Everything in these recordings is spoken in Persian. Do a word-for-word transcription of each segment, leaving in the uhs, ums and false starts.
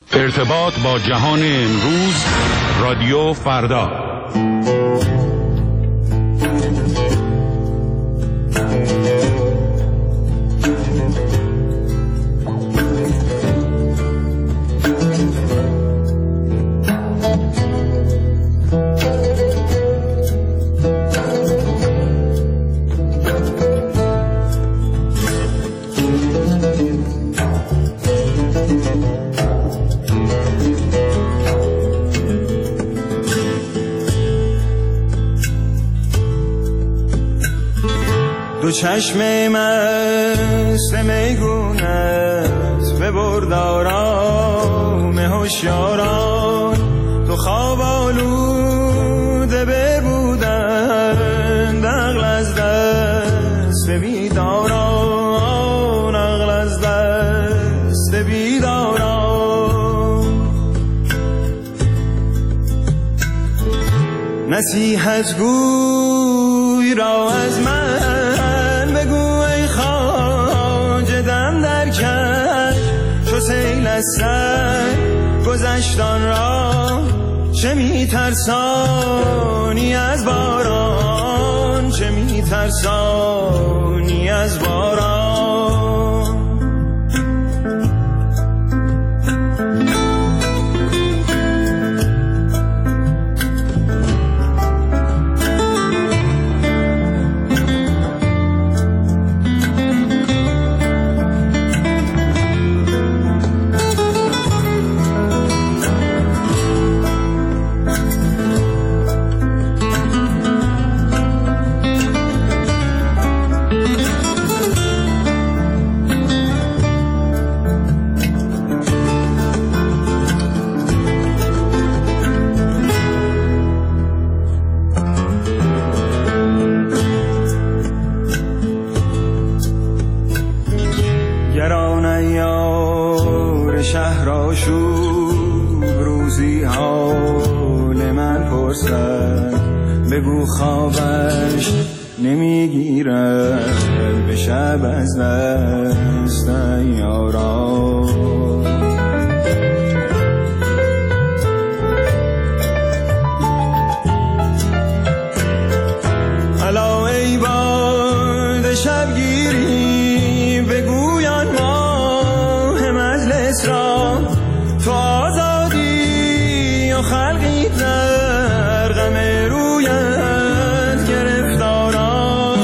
ارتباط با جهان امروز، رادیو فردا. دو چشم مست میگونت ببرد آرام هوشیاران، تو خواب آلوده ببودند عقل از دست بیداران، عقل از دست بیداران. نصیحت گوی را از من چو سیل از سر گذشتان را، چه می ترسانی از باران، چه می ترسانی از باران. بگو خوابش نمیگیرد به شب از دست یاران. الا ای باد شبگیری بگویان ماه مجلس را، تو آزادی و خلقی در غم رویت گرفتاران.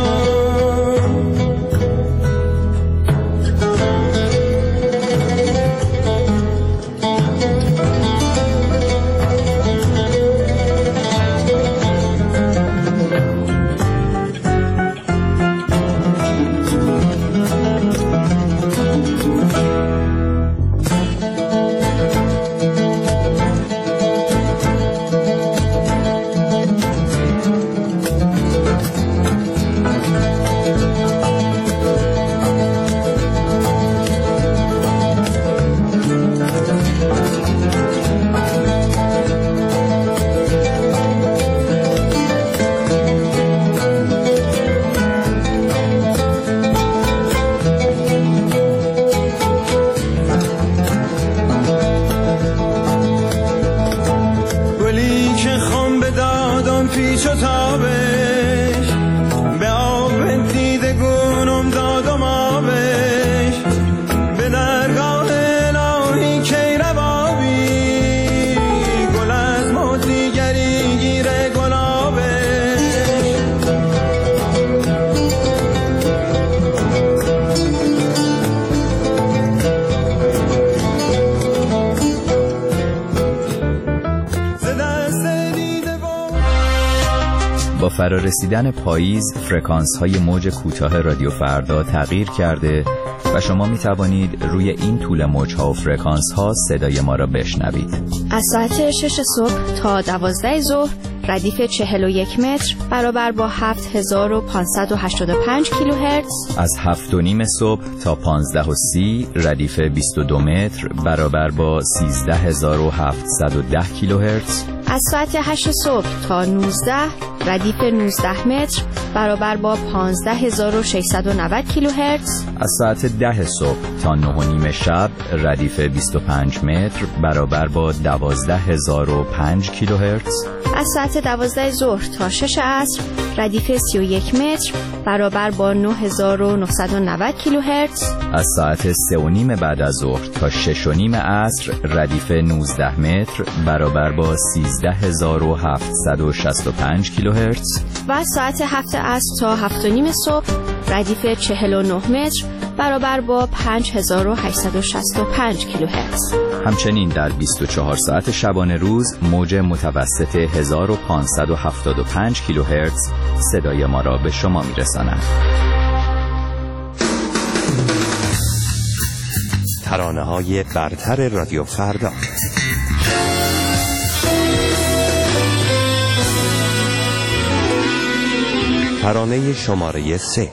پیچ و تابش به آب دیده گونم دادم آبش، به درگاه الهی کی ربابی گل از ما دیگری گیره گلابش. با فرارسیدن پاییز فرکانس های موج کوتاه رادیو فردا تغییر کرده و شما می توانید روی این طول موج ها و فرکانس ها صدای ما را بشنوید. از ساعت شش صبح تا دوازده ظهر ردیف چهل و یک متر برابر با هفت هزار و پانصد و هشتاد و پنج کیلوهرتز. از هفت و نیم صبح تا پانزده و سی ردیف بیست و دو متر برابر با سیزده هزار و هفتصد و ده کیلوهرتز. از ساعت هشت صبح تا نوزده ردیف نوزده متر برابر با پانزده هزار و ششصد و نود کیلوهرتز. از ساعت ده صبح تا نه و نیم شب ردیف بیست و پنج متر برابر با دوازده هزار و پنج کیلوهرتز. از ساعت دوازده ظهر تا شش عصر ردیف سی و یک متر برابر با نه هزار و نهصد و نود کیلوهرتز. از ساعت سه و نیم بعد از ظهر تا شش و نیم عصر ردیف نوزده متر برابر با سیزده هزار و هفتصد و شصت و پنج کیلوهرتز. و از ساعت هفت عصر تا هفت و نیم صبح ردیف چهل و نه متر برابر با پنج هزار و هشتصد و شصت و پنج کیلوهرتز. همچنین در بیست و چهار ساعت شبانه روز موج متوسط هزار و پانصد و هفتاد و پنج کیلوهرتز صدای ما را به شما میرساند. ترانه‌های برتر رادیو فردا. ترانه شماره سه.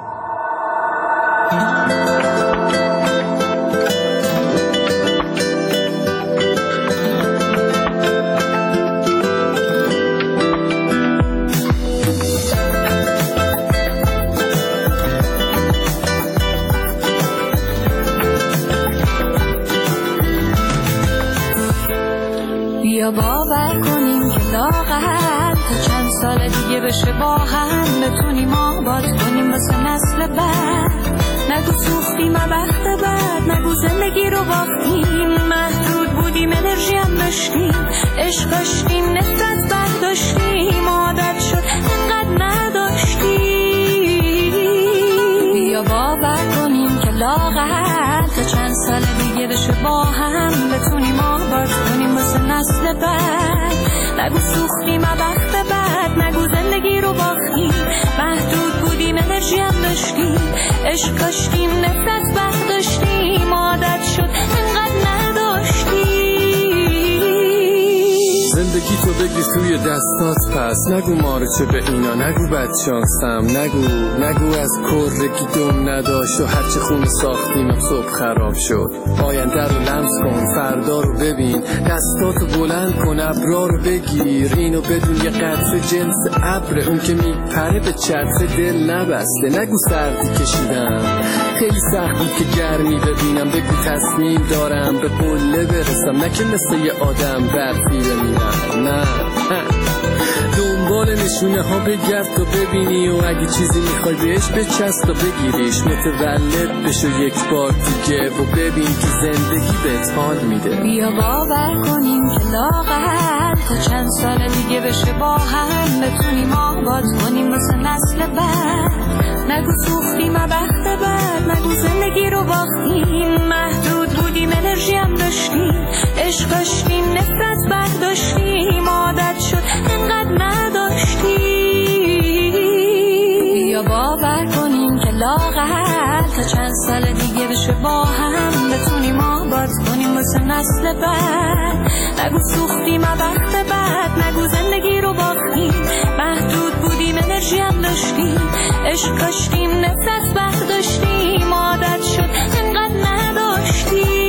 بیا باور کنیم که لاغر تا چند سال دیگه بشه با هم بتونیم آباد کنیم واسه نسل بعد. نگو سوختیم وقت بعد، نگو زندگی رو باختیم، محدود بودیم انرژی هم داشتیم، عشق داشتیم نفرت برداشتیم، عادت شد انقدر نداشتیم. بیا باور کنیم که لاغر تا چند سال دیگه بشه با هم بتونیم آباد کنیم واسه نسل بعد. نگو سوختیم وقت بعد، نگو زندگی رو باختیم، محدود بودیم انرژی هم داشتیم، عشق داشتیم نفرت برداشتیم، عادت شد انقدر نداشتیم. زندگی تو بگیر توی دستات پس، نگو مارچه به اینا، نگو بدشانسم، نگو نگو از کرگی دم نداشت و هرچی خون ساختیم صبح خراب شد. آینده رو لمس کن، فردا رو ببین، دستاتو بلند کن، ابرا رو بگیر، اینو بدون یه قطره جنس ابر، اون که میپره به چتر دل نبسته. نگو سردی کشیدم خیلی سخت بود که گرمی ببینم، بگو تصمیم دارم به قله برسم، نه که مثل یه آدم برفی بمیرم. نه دنبال نشونه ها بگرد تا ببینی و اگه چیزی میخوای بهش بچسب تا بگیریش، متولد بشو یک بار دیگه و ببین که زندگی بهت حال میده. بیا باور کنیم که لاغر تا چند سال دیگه بشه با هم بتونیم آباد کنیم واسه نسل بعد. نگو سوختیم وقت بعد، نگو زندگی رو باختیم، محدود بودیم انرژی هم داشتیم، عشق داشتیم نفرت برداشتیم، عادت شد انقدر نداشتیم. بیا باور کنیم که لاغر تا چند سال دیگه بشه با هم بتونیم آباد کنیم واسه نسل بعد. نگو سوختیم وقت بعد، نگو زندگی رو باختیم، محدود بودیم انرژی هم داشتیم، عشق داشتیم نفرت برداشتیم، عادت شد انقدر نداشتیم.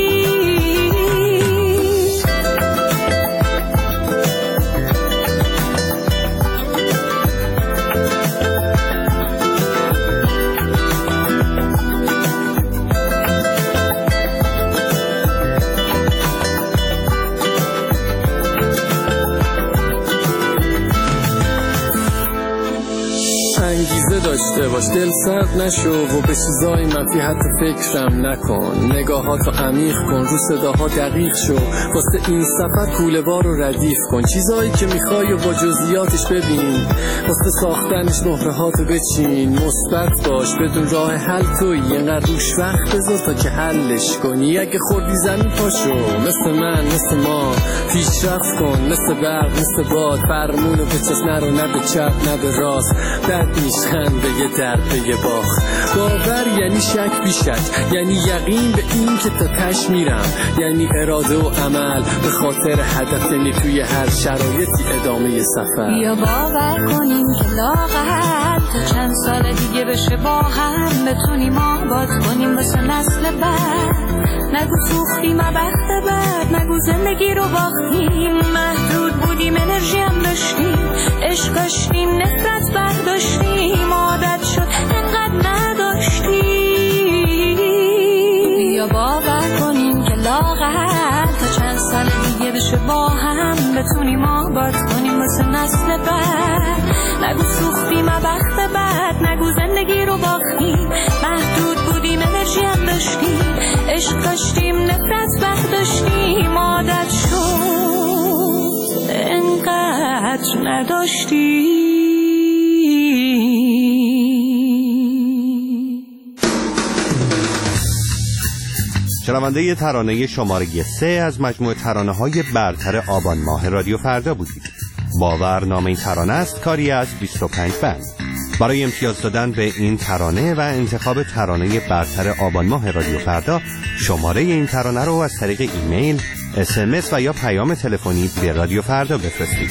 انگیزه داشته باش، دل سرد نشو و به چیزای منفی حتی فکرم نکن، نگاهاتو عمیق کن، رو صداها دقیق شو، واسه این سفر کوله بار رو ردیف کن، چیزایی که میخوای و با جزئیاتش ببین، واسه ساختنش مهره هاتو بچین، مثبت باش بدون راه حل توی، اینقدر روش وقت بذار تا که حلش کنی، اگه خوردی زمین پاشو مثل من مثل ما پیشرفت کن، مثل برق مثل باد، فرمونو به چشم نرو، نه به چپ نه به راست، بد نیست خنده میگه در پی باخت. باور یعنی شک بی شک، یعنی یقین به این که تا تش میرم، یعنی اراده و عمل به خاطر هدف، یعنی توی هر شرایطی ادامه سفر. بیا باور کنیم که لاغر تا چند سال دیگه بشه با هم بتونیم آباد کنیم واسه نسل بعد. نگو سوختیم بخت بعد، نگو زندگی رو باختیم، محدود بودیم انرژی هم داشتیم، عشق داشتیم نفرت برداشتیم، عادت شد انقدر نداشتیم. بیا باور کنیم که لاغر تا چند سال دیگه بشه با هم بتونیم آباد کنیم واسه نسل بعد. نگو سوختیم بخت بعد، نگو زندگی رو باختیم، محدود بودیم انرژی هم داشتیم، عشق داشتیم نفرت برداشتیم، عادت شد انقدر نداشتیم. شنونده ترانه شماره سه از مجموعه ترانه‌های برتر آبان ماه رادیو فردا بودید. باور نام این ترانه است، کاری از بیست و پنج بند. برای امتیاز دادن به این ترانه و انتخاب ترانه برتر آبان ماه رادیو فردا، شماره این ترانه رو از طریق ایمیل، اس ام اس و یا پیام تلفنی به رادیو فردا بفرستید.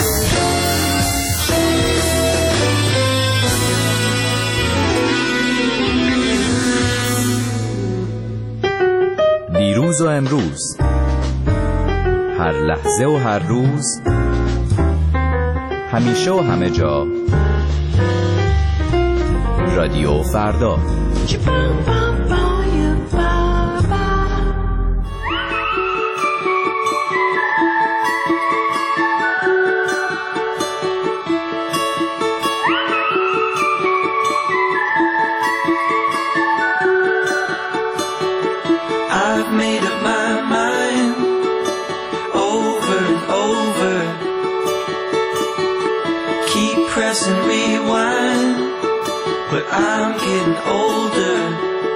دیروز و امروز، هر لحظه و هر روز، همیشه و همه جا، رادیو فردا. I've made up my mind over and over. Keep pressing rewind, but I'm getting older.